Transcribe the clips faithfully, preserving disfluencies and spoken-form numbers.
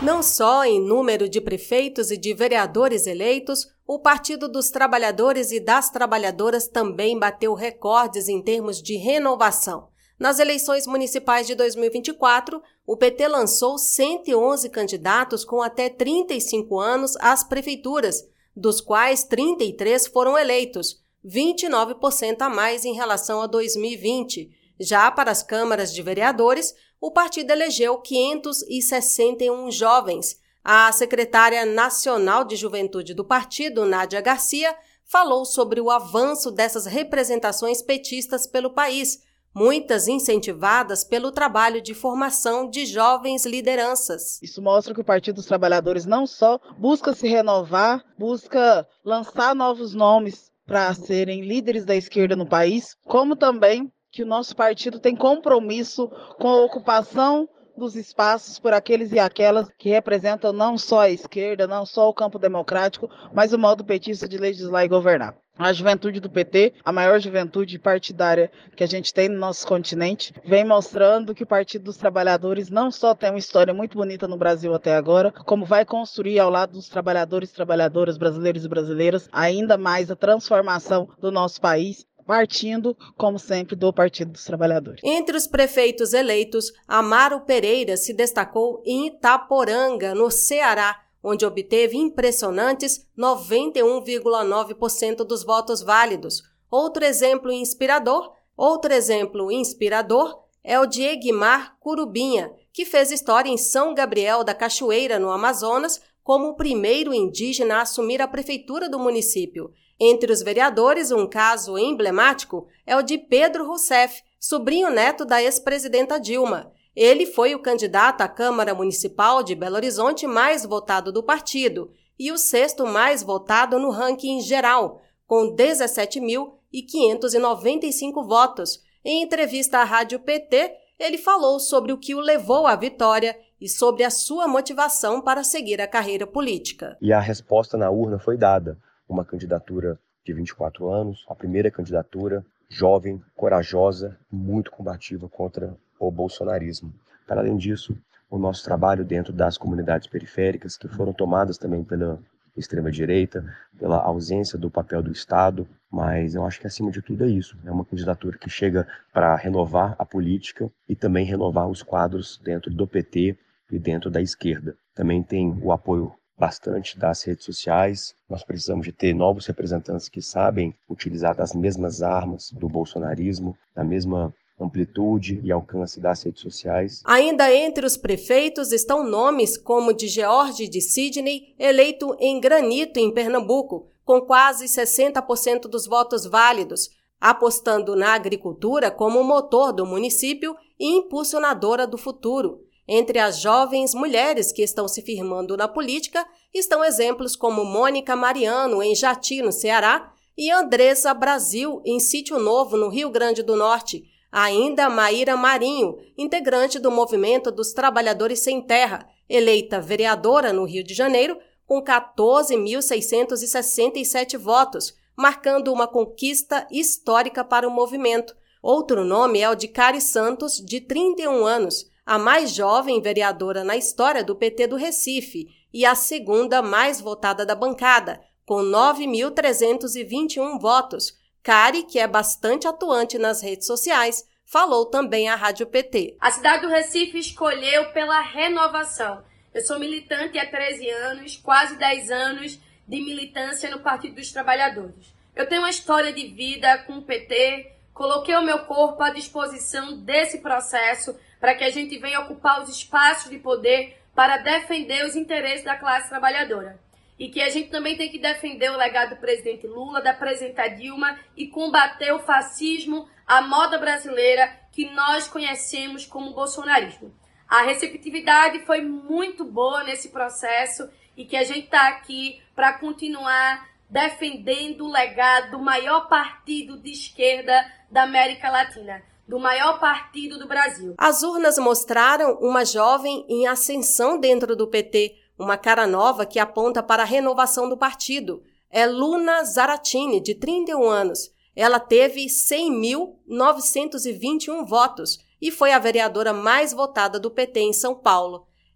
Não só em número de prefeitos e de vereadores eleitos, o Partido dos Trabalhadores e das Trabalhadoras também bateu recordes em termos de renovação. Nas eleições municipais de dois mil e vinte e quatro, o P T lançou cento e onze candidatos com até trinta e cinco anos às prefeituras, dos quais trinta e três foram eleitos, vinte e nove por cento a mais em relação a dois mil e vinte. Já para as câmaras de vereadores, o partido elegeu quinhentos e sessenta e um jovens. A secretária nacional de juventude do partido, Nádia Garcia, falou sobre o avanço dessas representações petistas pelo país, muitas incentivadas pelo trabalho de formação de jovens lideranças. Isso mostra que o Partido dos Trabalhadores não só busca se renovar, busca lançar novos nomes para serem líderes da esquerda no país, como também que o nosso partido tem compromisso com a ocupação dos espaços por aqueles e aquelas que representam não só a esquerda, não só o campo democrático, mas o modo petista de legislar e governar. A juventude do P T, a maior juventude partidária que a gente tem no nosso continente, vem mostrando que o Partido dos Trabalhadores não só tem uma história muito bonita no Brasil até agora, como vai construir ao lado dos trabalhadores e trabalhadoras brasileiros e brasileiras ainda mais a transformação do nosso país, partindo, como sempre, do Partido dos Trabalhadores. Entre os prefeitos eleitos, Amaro Pereira se destacou em Itaporanga, no Ceará, onde obteve impressionantes noventa e um vírgula nove por cento dos votos válidos. Outro exemplo inspirador, outro exemplo inspirador é o de Egmar Curubinha, que fez história em São Gabriel da Cachoeira, no Amazonas, como o primeiro indígena a assumir a prefeitura do município. Entre os vereadores, um caso emblemático é o de Pedro Rousseff, sobrinho-neto da ex-presidenta Dilma. Ele foi o candidato à Câmara Municipal de Belo Horizonte mais votado do partido e o sexto mais votado no ranking geral, com dezessete mil quinhentos e noventa e cinco votos. Em entrevista à Rádio P T, ele falou sobre o que o levou à vitória e sobre a sua motivação para seguir a carreira política. E a resposta na urna foi dada. Uma candidatura de vinte e quatro anos, a primeira candidatura, jovem, corajosa, muito combativa contra o bolsonarismo. Para além disso, o nosso trabalho dentro das comunidades periféricas, que foram tomadas também pela extrema-direita, pela ausência do papel do Estado, mas eu acho que acima de tudo é isso. É uma candidatura que chega para renovar a política e também renovar os quadros dentro do P T e dentro da esquerda. Também tem o apoio bastante das redes sociais. Nós precisamos de ter novos representantes que sabem utilizar das mesmas armas do bolsonarismo, da mesma amplitude e alcance das redes sociais. Ainda entre os prefeitos estão nomes como de George de Sidney, eleito em Granito, em Pernambuco, com quase sessenta por cento dos votos válidos, apostando na agricultura como motor do município e impulsionadora do futuro. Entre as jovens mulheres que estão se firmando na política estão exemplos como Mônica Mariano, em Jati, no Ceará, e Andressa Brasil, em Sítio Novo, no Rio Grande do Norte. Ainda Maíra Marinho, integrante do Movimento dos Trabalhadores Sem Terra, eleita vereadora no Rio de Janeiro, com quatorze mil seiscentos e sessenta e sete votos, marcando uma conquista histórica para o movimento. Outro nome é o de Cari Santos, de trinta e um anos, a mais jovem vereadora na história do P T do Recife e a segunda mais votada da bancada, com nove mil trezentos e vinte e um votos. Cari, que é bastante atuante nas redes sociais, falou também à Rádio P T. A cidade do Recife escolheu pela renovação. Eu sou militante há treze anos, quase dez anos de militância no Partido dos Trabalhadores. Eu tenho uma história de vida com o P T, coloquei o meu corpo à disposição desse processo para que a gente venha ocupar os espaços de poder para defender os interesses da classe trabalhadora. E que a gente também tem que defender o legado do presidente Lula, da presidenta Dilma e combater o fascismo, a moda brasileira que nós conhecemos como bolsonarismo. A receptividade foi muito boa nesse processo e que a gente está aqui para continuar defendendo o legado do maior partido de esquerda da América Latina, do maior partido do Brasil. As urnas mostraram uma jovem em ascensão dentro do P T, uma cara nova que aponta para a renovação do partido. É Luna Zaratini, de trinta e um anos. Ela teve cem mil novecentos e vinte e um votos e foi a vereadora mais votada do P T em São Paulo.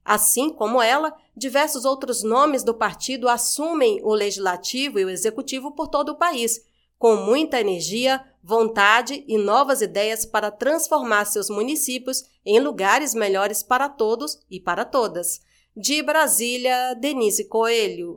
Assim como ela, diversos outros nomes do partido assumem o legislativo e o executivo por todo o país, com muita energia, vontade e novas ideias para transformar seus municípios em lugares melhores para todos e para todas. De Brasília, Denise Coelho.